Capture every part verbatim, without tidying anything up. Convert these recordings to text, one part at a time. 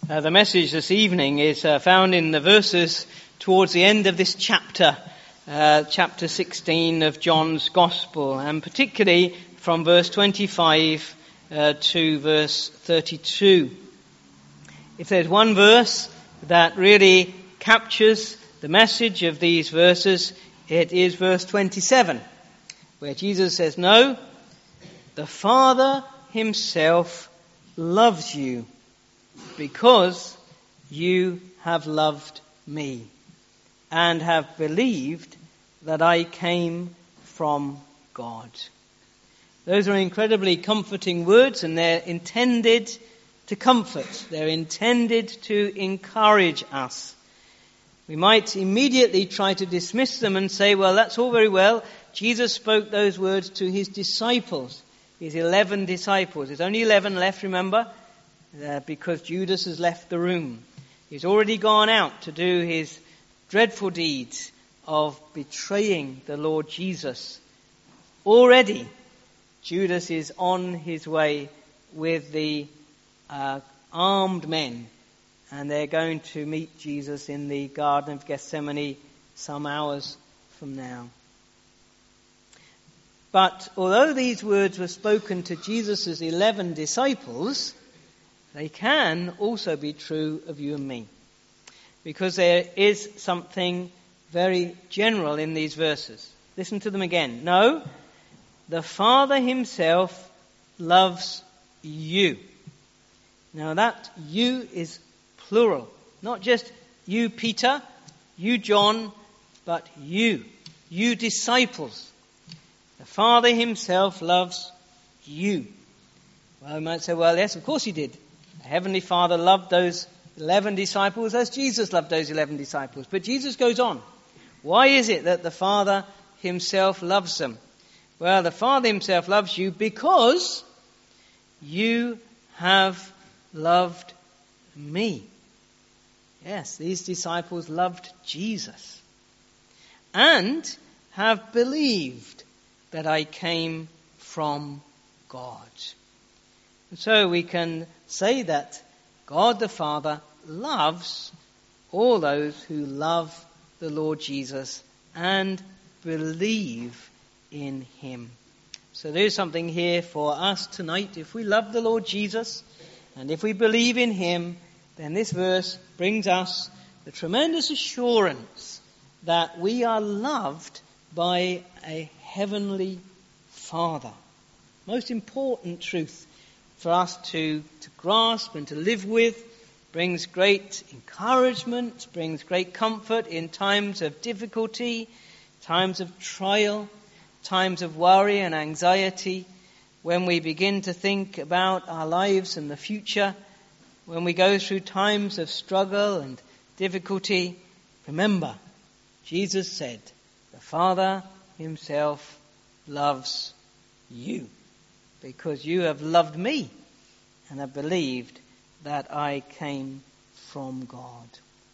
Uh, the message this evening is uh, found in the verses towards the end of this chapter, uh, chapter sixteen of John's Gospel, and particularly from verse twenty-five uh, to verse thirty-two. If there's one verse that really captures the message of these verses, it is verse twenty-seven, where Jesus says, "No, the Father himself loves you, because you have loved me and have believed that I came from God." Those are incredibly comforting words, and they're intended to comfort. They're intended to encourage us. We might immediately try to dismiss them and say, well, that's all very well. Jesus spoke those words to his disciples, his eleven disciples. There's only eleven left, remember? Uh, because Judas has left the room. He's already gone out to do his dreadful deeds of betraying the Lord Jesus. Already, Judas is on his way with the uh, armed men, and they're going to meet Jesus in the Garden of Gethsemane some hours from now. But although these words were spoken to Jesus' eleven disciples, they can also be true of you and me, because there is something very general in these verses. Listen to them again. No, the Father himself loves you. Now that you is plural, not just you, Peter, you, John, but you, you disciples. The Father himself loves you. Well, we might say, well, yes, of course he did. The Heavenly Father loved those eleven disciples as Jesus loved those eleven disciples. But Jesus goes on. Why is it that the Father himself loves them? Well, the Father himself loves you because you have loved me. Yes, these disciples loved Jesus and have believed that I came from God. And so we can say that God the Father loves all those who love the Lord Jesus and believe in him. So there's something here for us tonight. If we love the Lord Jesus and if we believe in him, then this verse brings us the tremendous assurance that we are loved by a heavenly Father. Most important truth for us to, to grasp and to live with. Brings great encouragement, brings great comfort in times of difficulty, times of trial, times of worry and anxiety, when we begin to think about our lives and the future, when we go through times of struggle and difficulty. Remember, Jesus said, the Father himself loves you, because you have loved me and have believed that I came from God.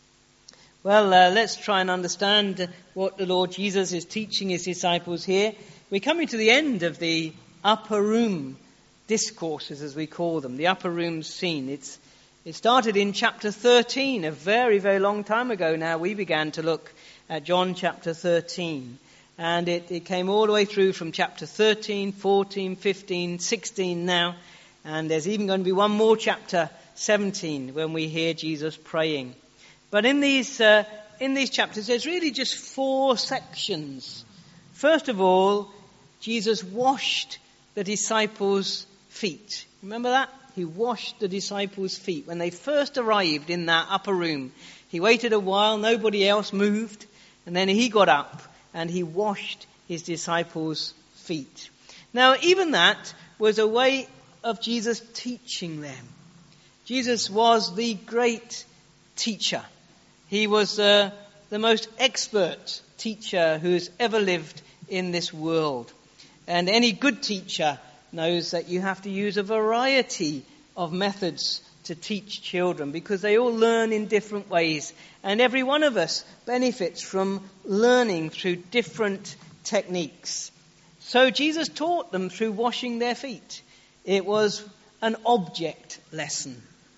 Well, uh, let's try and understand what the Lord Jesus is teaching his disciples here. We're coming to the end of the upper room discourses, as we call them, the upper room scene. It's it started in chapter thirteen, a very, very long time ago now. We began to look at John chapter thirteen. And it, it came all the way through from chapter thirteen, fourteen, fifteen, sixteen now. And there's even going to be one more chapter, seventeen, when we hear Jesus praying. But in these uh, in these chapters, there's really just four sections. First of all, Jesus washed the disciples' feet. Remember that? He washed the disciples' feet. When they first arrived in that upper room, he waited a while, nobody else moved, and then he got up and he washed his disciples' feet. Now, even that was a way of Jesus teaching them. Jesus was the great teacher. He was uh, the most expert teacher who has ever lived in this world. And any good teacher knows that you have to use a variety of methods to teach children, because they all learn in different ways. And every one of us benefits from learning through different techniques. So Jesus taught them through washing their feet. It was an object lesson.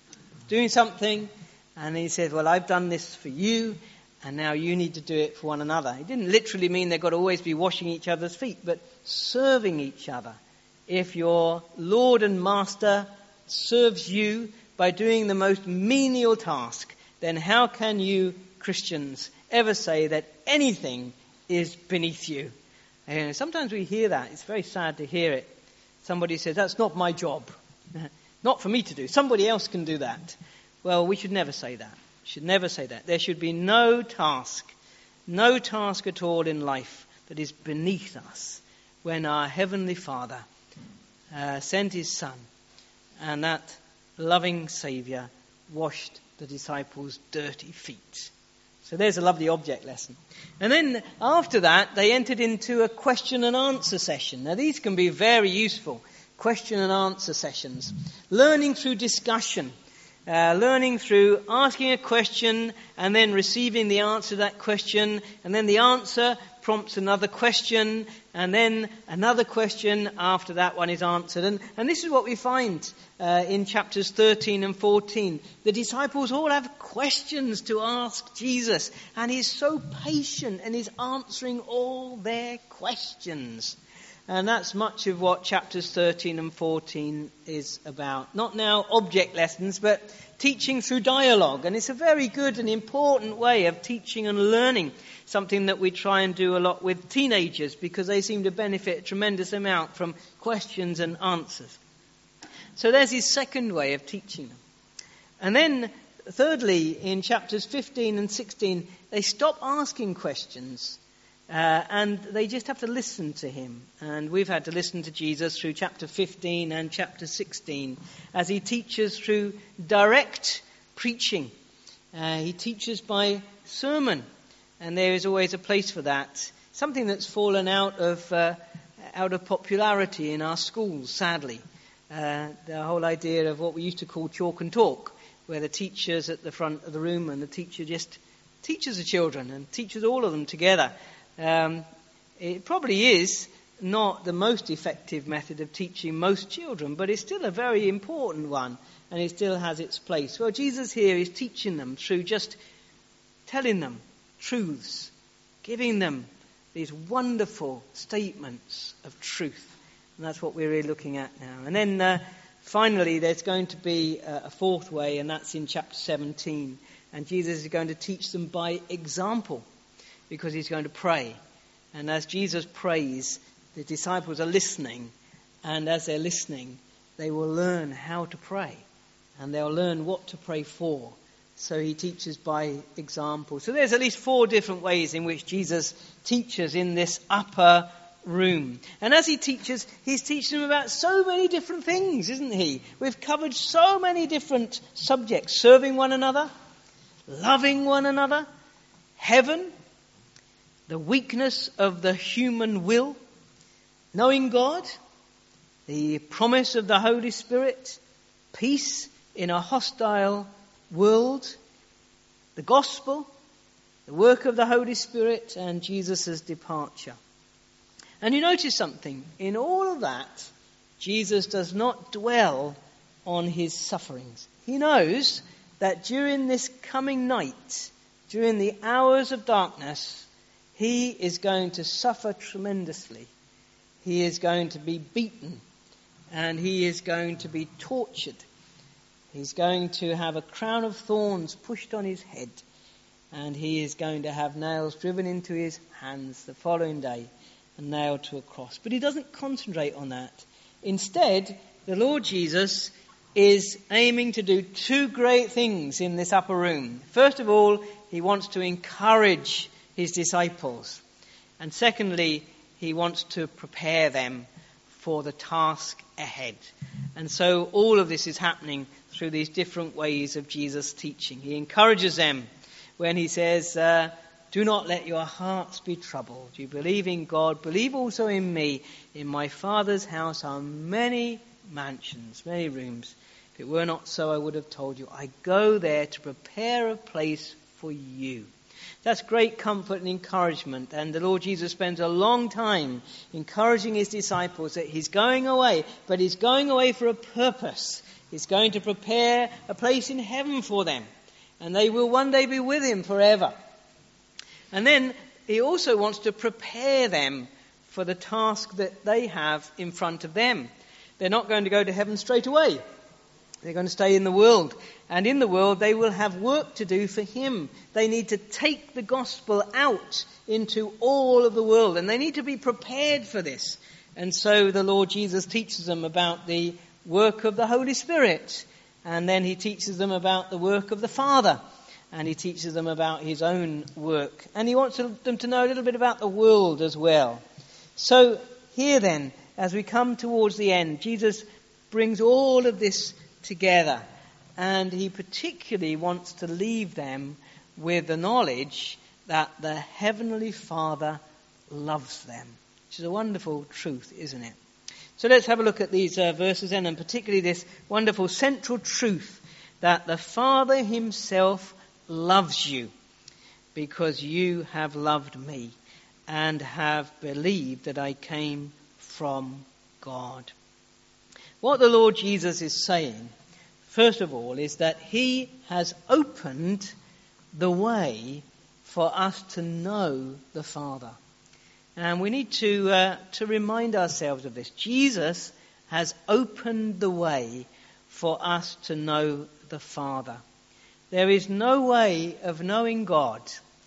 doing something, and he said, well, I've done this for you, and now you need to do it for one another. It didn't literally mean they've got to always be washing each other's feet, but serving each other. If your Lord and Master serves you by doing the most menial task, then how can you, Christians, ever say that anything is beneath you? And sometimes we hear that. It's very sad to hear it. Somebody says, that's not my job. Not for me to do. Somebody else can do that. Well, we should never say that. We should never say that. There should be no task, no task at all in life that is beneath us when our Heavenly Father uh, sent his Son, and that loving Saviour washed the disciples' dirty feet. So there's a lovely object lesson. And then after that, they entered into a question and answer session. Now these can be very useful, question and answer sessions. Learning through discussion. Uh, learning through asking a question and then receiving the answer to that question, and then the answer prompts another question, and then another question after that one is answered. And, and this is what we find uh, in chapters thirteen and fourteen. The disciples all have questions to ask Jesus, and he's so patient and he's answering all their questions. And that's much of what chapters thirteen and fourteen is about. Not now object lessons, but teaching through dialogue. And it's a very good and important way of teaching and learning, something that we try and do a lot with teenagers because they seem to benefit a tremendous amount from questions and answers. So there's his second way of teaching them. And then, thirdly, in chapters fifteen and sixteen, they stop asking questions. Uh, and they just have to listen to him. And we've had to listen to Jesus through chapter fifteen and chapter sixteen as he teaches through direct preaching. Uh, he teaches by sermon. And there is always a place for that. Something that's fallen out of uh, out of popularity in our schools, sadly. Uh, the whole idea of what we used to call chalk and talk, where the teacher's at the front of the room and the teacher just teaches the children and teaches all of them together. Um, it probably is not the most effective method of teaching most children, but it's still a very important one, and it still has its place. Well, Jesus here is teaching them through just telling them truths, giving them these wonderful statements of truth, and that's what we're really looking at now. And then uh, finally, there's going to be a, a fourth way, and that's in chapter seventeen, and Jesus is going to teach them by example, because he's going to pray. And as Jesus prays, the disciples are listening. And as they're listening, they will learn how to pray. And they'll learn what to pray for. So he teaches by example. So there's at least four different ways in which Jesus teaches in this upper room. And as he teaches, he's teaching them about so many different things, isn't he? We've covered so many different subjects. Serving one another, loving one another, heaven, the weakness of the human will, knowing God, the promise of the Holy Spirit, peace in a hostile world, the gospel, the work of the Holy Spirit, and Jesus' departure. And you notice something. In all of that, Jesus does not dwell on his sufferings. He knows that during this coming night, during the hours of darkness, he is going to suffer tremendously. He is going to be beaten, and he is going to be tortured. He's going to have a crown of thorns pushed on his head, and he is going to have nails driven into his hands the following day and nailed to a cross. But he doesn't concentrate on that. Instead, the Lord Jesus is aiming to do two great things in this upper room. First of all, he wants to encourage his disciples. And secondly, he wants to prepare them for the task ahead. And so all of this is happening through these different ways of Jesus' teaching. He encourages them when he says, uh, do not let your hearts be troubled. You believe in God, believe also in me. In my Father's house are many mansions, many rooms. If it were not so, I would have told you. I go there to prepare a place for you. That's great comfort and encouragement. And the Lord Jesus spends a long time encouraging his disciples that he's going away, but he's going away for a purpose. He's going to prepare a place in heaven for them, and they will one day be with him forever. And then he also wants to prepare them for the task that they have in front of them. They're not going to go to heaven straight away. They're going to stay in the world. And in the world, they will have work to do for him. They need to take the gospel out into all of the world. And they need to be prepared for this. And so the Lord Jesus teaches them about the work of the Holy Spirit. And then he teaches them about the work of the Father. And he teaches them about his own work. And he wants them to know a little bit about the world as well. So here then, as we come towards the end, Jesus brings all of this together, and he particularly wants to leave them with the knowledge that the Heavenly Father loves them, which is a wonderful truth, isn't it? So let's have a look at these uh, verses then, and particularly this wonderful central truth that the Father himself loves you because you have loved me and have believed that I came from God. What the Lord Jesus is saying, first of all, is that he has opened the way for us to know the Father. And we need to uh, to remind ourselves of this. Jesus has opened the way for us to know the Father. There is no way of knowing God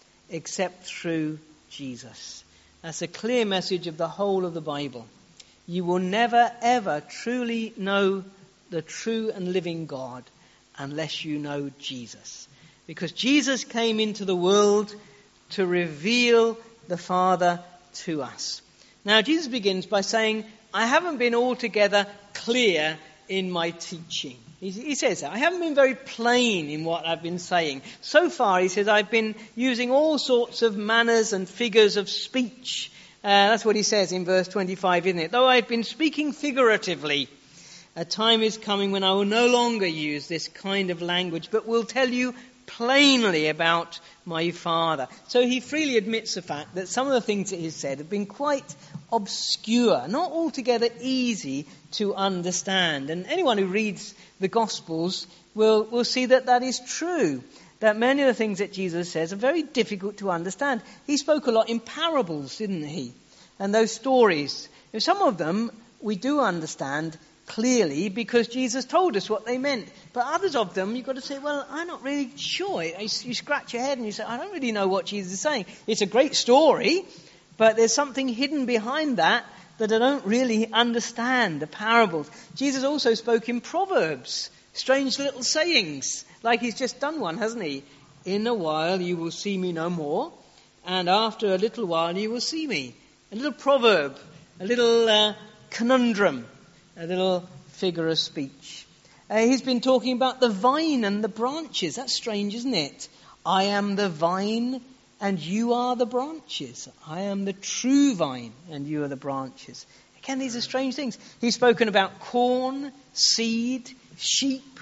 except through Jesus. That's a clear message of the whole of the Bible. You will never, ever truly know the true and living God unless you know Jesus. Because Jesus came into the world to reveal the Father to us. Now, Jesus begins by saying, I haven't been altogether clear in my teaching. He, he says that. I haven't been very plain in what I've been saying. So far, he says, I've been using all sorts of manners and figures of speech. Uh, that's what he says in verse twenty-five, isn't it? Though I've been speaking figuratively, a time is coming when I will no longer use this kind of language, but will tell you plainly about my Father. So he freely admits the fact that some of the things that he's said have been quite obscure, not altogether easy to understand. And anyone who reads the Gospels will, will see that that is true. That many of the things that Jesus says are very difficult to understand. He spoke a lot in parables, didn't he? And those stories. Some of them we do understand clearly because Jesus told us what they meant. But others of them, you've got to say, well, I'm not really sure. You scratch your head and you say, I don't really know what Jesus is saying. It's a great story, but there's something hidden behind that that I don't really understand, the parables. Jesus also spoke in proverbs, strange little sayings, like he's just done one, hasn't he? In a while you will see me no more, and after a little while you will see me. A little proverb, a little uh, conundrum, a little figure of speech. Uh, he's been talking about the vine and the branches. That's strange, isn't it? I am the vine and you are the branches. I am the true vine and you are the branches. Again, these are strange things. He's spoken about corn, seed, sheep,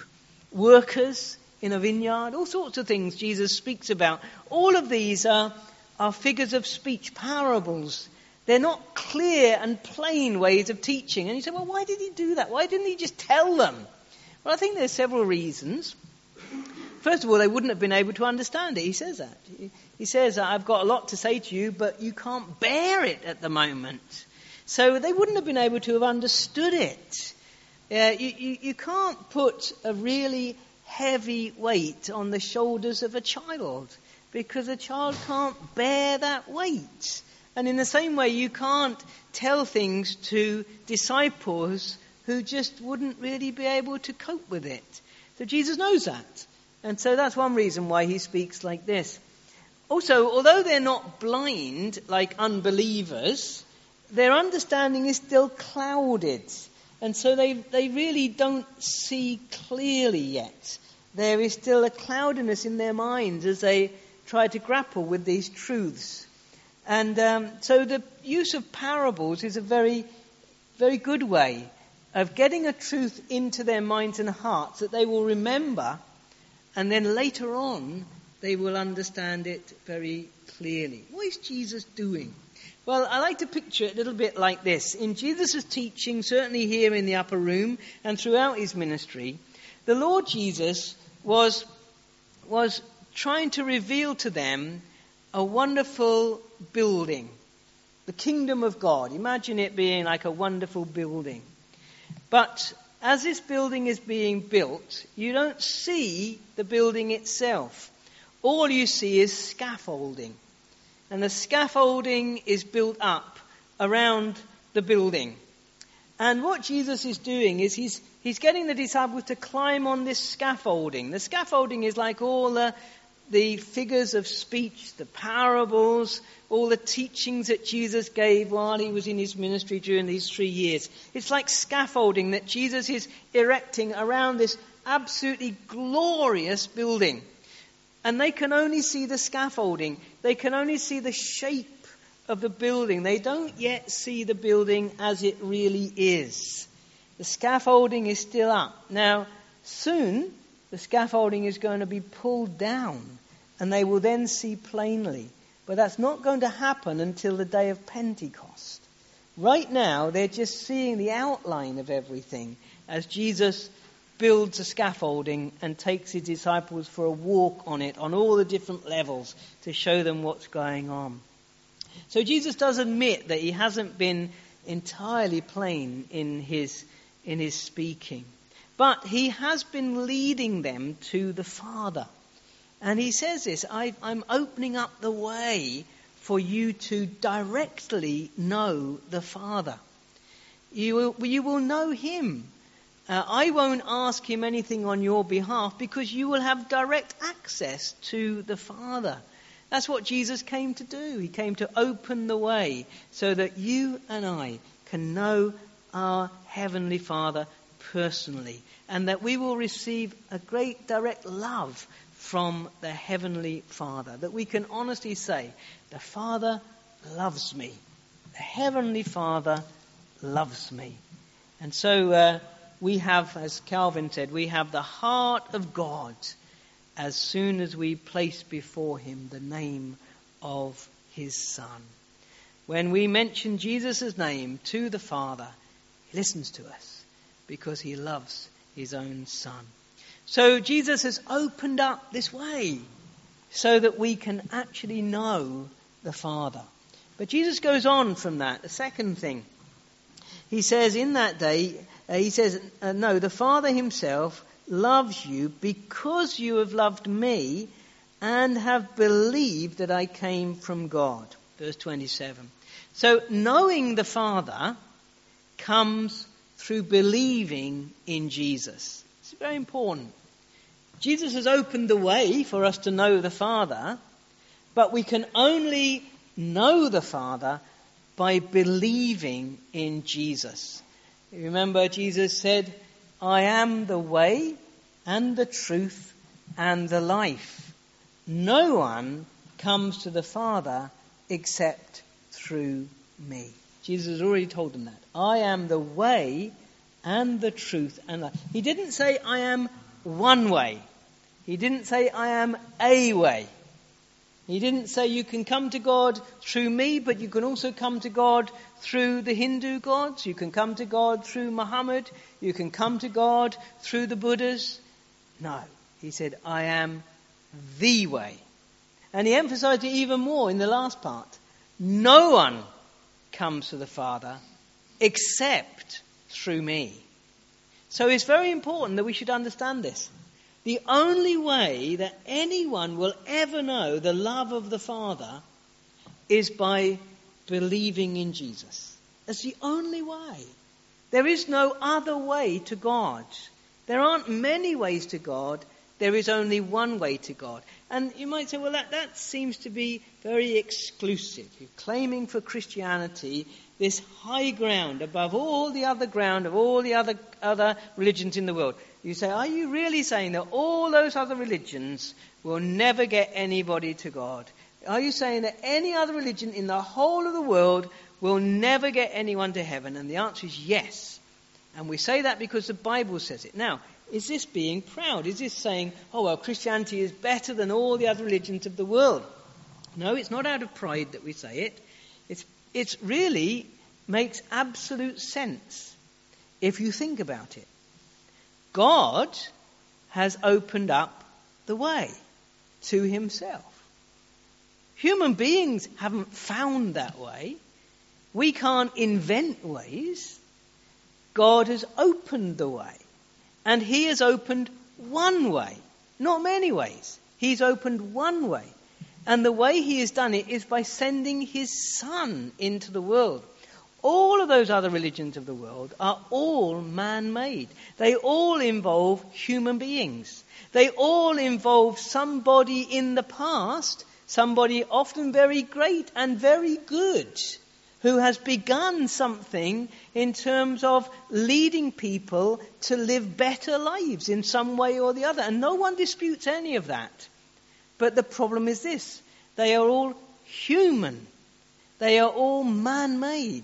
workers in a vineyard, all sorts of things Jesus speaks about. All of these are, are figures of speech, parables. They're not clear and plain ways of teaching. And you say, well, why did he do that? Why didn't he just tell them? Well, I think there's several reasons. First of all, they wouldn't have been able to understand it. He says that. He says, I've got a lot to say to you, but you can't bear it at the moment. So they wouldn't have been able to have understood it. Uh, you, you, you can't put a really heavy weight on the shoulders of a child because a child can't bear that weight. And in the same way, you can't tell things to disciples who just wouldn't really be able to cope with it. So Jesus knows that. And so that's one reason why he speaks like this. Also, although they're not blind like unbelievers, their understanding is still clouded. And so they, they really don't see clearly yet. There is still a cloudiness in their minds as they try to grapple with these truths. And um, so the use of parables is a very, very good way of getting a truth into their minds and hearts that they will remember, and then later on they will understand it very clearly. What is Jesus doing? Well, I like to picture it a little bit like this. In Jesus' teaching, certainly here in the upper room and throughout his ministry, The Lord Jesus was, was trying to reveal to them a wonderful building, the kingdom of God. Imagine it being like a wonderful building. But as this building is being built, you don't see the building itself. All you see is scaffolding. And the scaffolding is built up around the building. And what Jesus is doing is he's he's getting the disciples to climb on this scaffolding. The scaffolding is like all the, the figures of speech, the parables, all the teachings that Jesus gave while he was in his ministry during these three years. It's like scaffolding that Jesus is erecting around this absolutely glorious building. And they can only see the scaffolding. They can only see the shape of the building. They don't yet see the building as it really is. The scaffolding is still up. Now, soon the scaffolding is going to be pulled down and they will then see plainly. But that's not going to happen until the day of Pentecost. Right now, they're just seeing the outline of everything as Jesus builds a scaffolding and takes his disciples for a walk on it, on all the different levels, to show them what's going on. So Jesus does admit that he hasn't been entirely plain in his, in his speaking. But he has been leading them to the Father. And he says this, I, I'm opening up the way for you to directly know the Father. You will, you will know him. Uh, I won't ask him anything on your behalf because you will have direct access to the Father. That's what Jesus came to do. He came to open the way so that you and I can know our Heavenly Father personally, and that we will receive a great direct love from the Heavenly Father, that we can honestly say, the Father loves me. The Heavenly Father loves me. And so uh, we have, as Calvin said, we have the heart of God as soon as we place before him the name of his Son. When we mention Jesus' name to the Father, he listens to us because he loves his own Son. So Jesus has opened up this way so that we can actually know the Father. But Jesus goes on from that. The second thing, he says in that day, uh, he says, uh, no, the Father himself loves you because you have loved me and have believed that I came from God. Verse twenty-seven. So knowing the Father comes through believing in Jesus. It's very important. Jesus has opened the way for us to know the Father, but we can only know the Father by believing in Jesus. You remember Jesus said, I am the way and the truth and the life. No one comes to the Father except through me. Jesus has already told them that. I am the way and the truth and life. He didn't say I am one way. He didn't say I am a way. He didn't say you can come to God through me, but you can also come to God through the Hindu gods. You can come to God through Muhammad. You can come to God through the Buddhas. No, he said, I am the way. And he emphasized it even more in the last part. No one comes to the Father except through me. So it's very important that we should understand this. The only way that anyone will ever know the love of the Father is by believing in Jesus. That's the only way. There is no other way to God. There aren't many ways to God. There is only one way to God. And you might say, well, that, that seems to be very exclusive. You're claiming for Christianity this high ground above all the other ground of all the other, other religions in the world. You say, are you really saying that all those other religions will never get anybody to God? Are you saying that any other religion in the whole of the world will never get anyone to heaven? And the answer is yes. And we say that because the Bible says it. Now, is this being proud? Is this saying, oh, well, Christianity is better than all the other religions of the world? No, it's not out of pride that we say it. It's, it's really makes absolute sense if you think about it. God has opened up the way to himself. Human beings haven't found that way. We can't invent ways. God has opened the way. And he has opened one way, not many ways. He's opened one way. And the way he has done it is by sending his Son into the world. All of those other religions of the world are all man-made. They all involve human beings. They all involve somebody in the past, somebody often very great and very good, who has begun something in terms of leading people to live better lives in some way or the other. And no one disputes any of that. But the problem is this: they are all human. They are all man-made.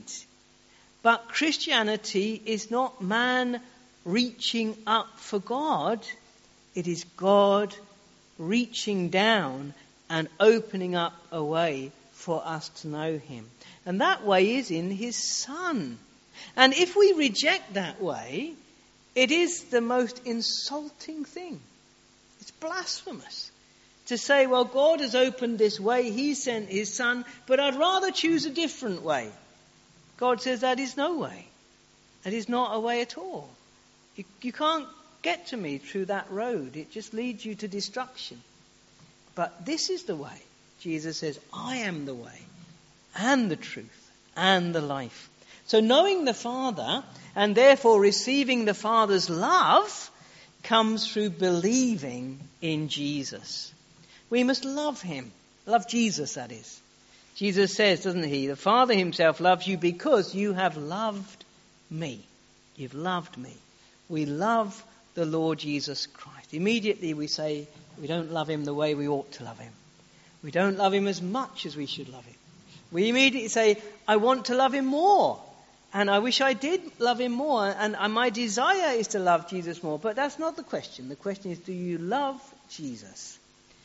But Christianity is not man reaching up for God. It is God reaching down and opening up a way for us to know him. And that way is in his Son. And if we reject that way, it is the most insulting thing. It's blasphemous to say, well, God has opened this way, he sent his Son, but I'd rather choose a different way. God says that is no way. That is not a way at all. You, you can't get to me through that road. It just leads you to destruction. But this is the way. Jesus says, I am the way and the truth and the life. So knowing the Father and therefore receiving the Father's love comes through believing in Jesus. We must love him. Love Jesus, that is. Jesus says, doesn't he, the Father himself loves you because you have loved me. You've loved me. We love the Lord Jesus Christ. Immediately we say we don't love him the way we ought to love him. We don't love him as much as we should love him. We immediately say, I want to love him more. And I wish I did love him more. And my desire is to love Jesus more. But that's not the question. The question is, do you love Jesus?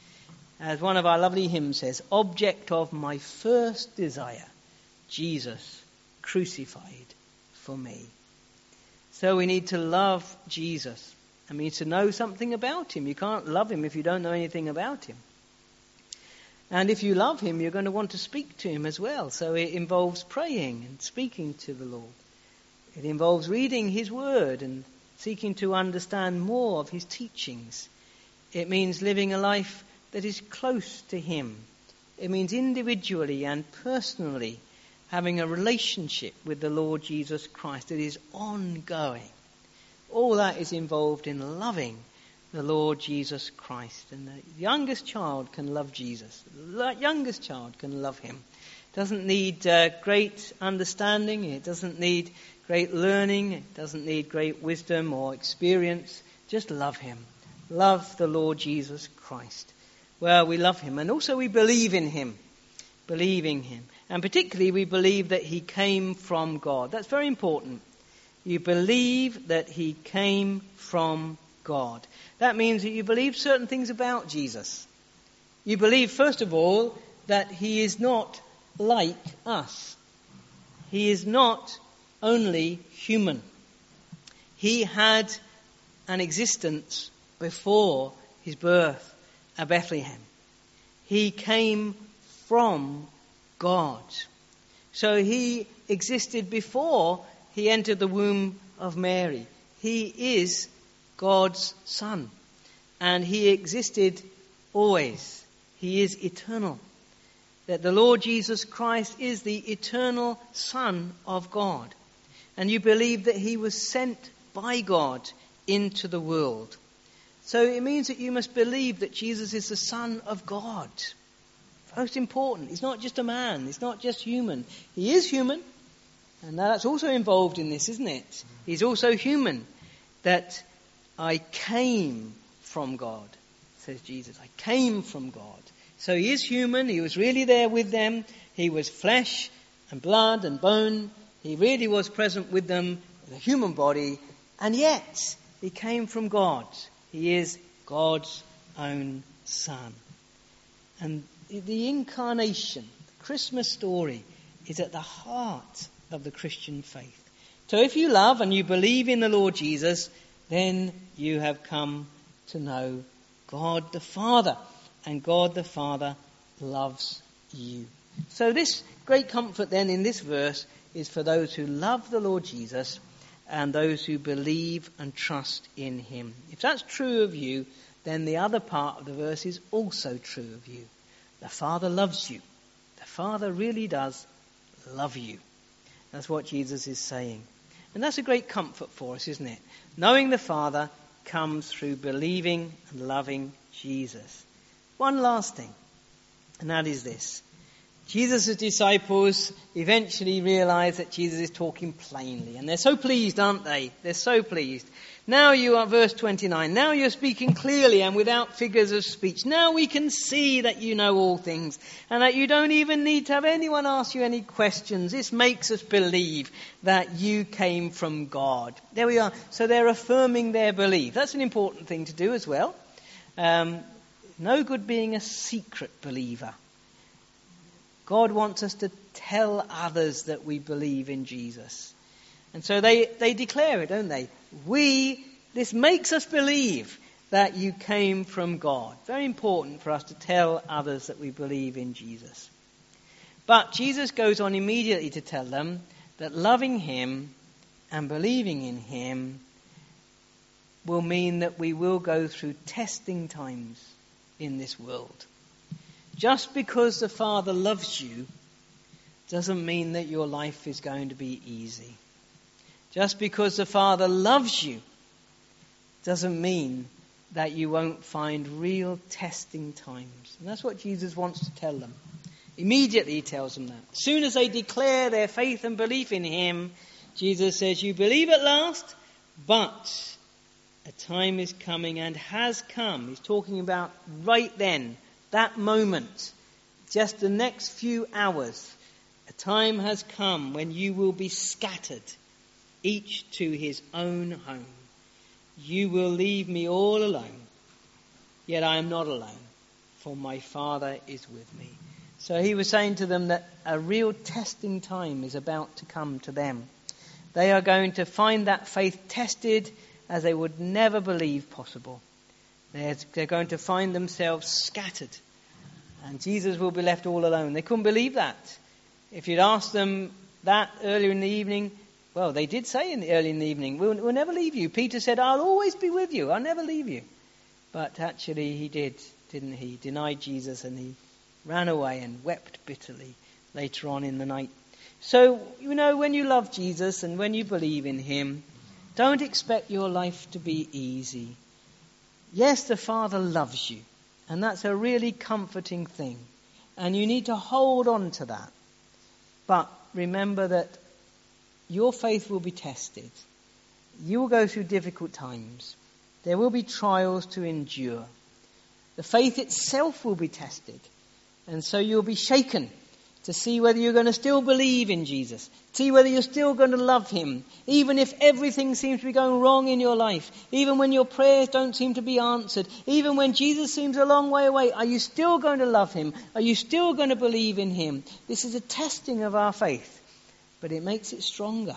As one of our lovely hymns says, object of my first desire, Jesus crucified for me. So we need to love Jesus. And we need to know something about him. You can't love him if you don't know anything about him. And if you love him, you're going to want to speak to him as well. So it involves praying and speaking to the Lord. It involves reading his word and seeking to understand more of his teachings. It means living a life that is close to him. It means individually and personally having a relationship with the Lord Jesus Christ that is ongoing. All that is involved in loving the Lord Jesus Christ. And the youngest child can love Jesus. The youngest child can love him. It doesn't need uh, great understanding. It doesn't need great learning. It doesn't need great wisdom or experience. Just love him. Love the Lord Jesus Christ. Well, we love him, and also we believe in him. Believing him. And particularly we believe that he came from God. That's very important. You believe that he came from God. That means that you believe certain things about Jesus. You believe, first of all, that he is not like us. He is not only human. He had an existence before his birth at Bethlehem. He came from God. So he existed before he entered the womb of Mary. He is God's Son. And he existed always. He is eternal. That the Lord Jesus Christ is the eternal Son of God. And you believe that he was sent by God into the world. So it means that you must believe that Jesus is the Son of God. Most important. He's not just a man. He's not just human. He is human. And that's also involved in this, isn't it? He's also human. That I came from God, says Jesus. I came from God. So he is human. He was really there with them. He was flesh and blood and bone. He really was present with them, with a human body. And yet, he came from God. He is God's own Son. And the incarnation, the Christmas story, is at the heart of the Christian faith. So if you love and you believe in the Lord Jesus, then you have come to know God the Father. And God the Father loves you. So this great comfort then in this verse is for those who love the Lord Jesus and those who believe and trust in him. If that's true of you, then the other part of the verse is also true of you. The Father loves you. The Father really does love you. That's what Jesus is saying. And that's a great comfort for us, isn't it? Knowing the Father comes through believing and loving Jesus. One last thing, and that is this. Jesus' disciples eventually realize that Jesus is talking plainly. And they're so pleased, aren't they? They're so pleased. Now you are, verse twenty-nine, now you're speaking clearly and without figures of speech. Now we can see that you know all things and that you don't even need to have anyone ask you any questions. This makes us believe that you came from God. There we are. So they're affirming their belief. That's an important thing to do as well. Um, no good being a secret believer. God wants us to tell others that we believe in Jesus. And so they, they declare it, don't they? We, this makes us believe that you came from God. Very important for us to tell others that we believe in Jesus. But Jesus goes on immediately to tell them that loving him and believing in him will mean that we will go through testing times in this world. Just because the Father loves you doesn't mean that your life is going to be easy. Just because the Father loves you doesn't mean that you won't find real testing times. And that's what Jesus wants to tell them. Immediately he tells them that. As soon as they declare their faith and belief in him, Jesus says, you believe at last, but a time is coming and has come. He's talking about right then, that moment, just the next few hours. A time has come when you will be scattered, each to his own home. You will leave me all alone, yet I am not alone, for my Father is with me. So he was saying to them that a real testing time is about to come to them. They are going to find that faith tested as they would never believe possible. They're, they're going to find themselves scattered, and Jesus will be left all alone. They couldn't believe that. If you'd asked them that earlier in the evening, well, they did say in the early in the evening, we'll, we'll never leave you. Peter said, I'll always be with you. I'll never leave you. But actually he did, didn't he? Denied Jesus, and he ran away and wept bitterly later on in the night. So, you know, when you love Jesus and when you believe in him, don't expect your life to be easy. Yes, the Father loves you, and that's a really comforting thing. And you need to hold on to that. But remember that your faith will be tested. You will go through difficult times. There will be trials to endure. The faith itself will be tested. And so you'll be shaken to see whether you're going to still believe in Jesus. See whether you're still going to love him. Even if everything seems to be going wrong in your life. Even when your prayers don't seem to be answered. Even when Jesus seems a long way away. Are you still going to love him? Are you still going to believe in him? This is a testing of our faith. But it makes it stronger.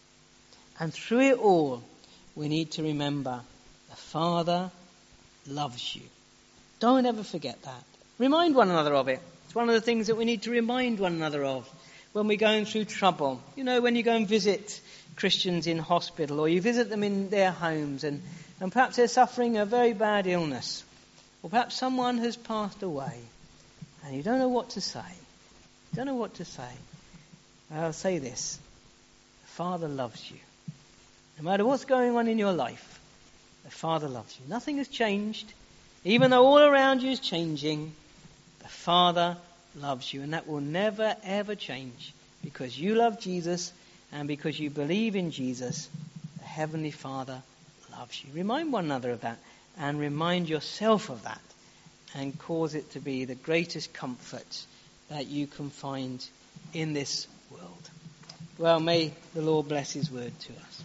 And through it all, we need to remember the Father loves you. Don't ever forget that. Remind one another of it. It's one of the things that we need to remind one another of when we're going through trouble. You know, when you go and visit Christians in hospital, or you visit them in their homes, and, and perhaps they're suffering a very bad illness, or perhaps someone has passed away, and you don't know what to say. You don't know what to say. I'll say this. The Father loves you. No matter what's going on in your life, the Father loves you. Nothing has changed. Even though all around you is changing, the Father loves you. And that will never, ever change. Because you love Jesus, and because you believe in Jesus, the Heavenly Father loves you. Remind one another of that, and remind yourself of that, and cause it to be the greatest comfort that you can find in this world. Well, may the Lord bless his word to us.